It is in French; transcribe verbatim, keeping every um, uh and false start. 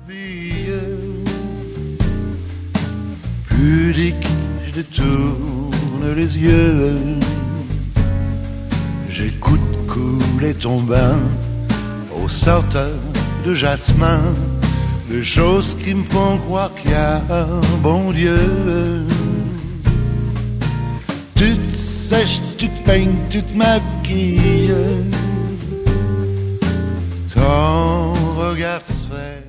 m'habille. Pudique, je détourne les yeux. J'écoute couler ton bain au sorteur de jasmin. Des choses qui me font croire qu'il y a un bon Dieu. Tu te sèches, tu te peignes, tu te maquilles. Ton regard se fait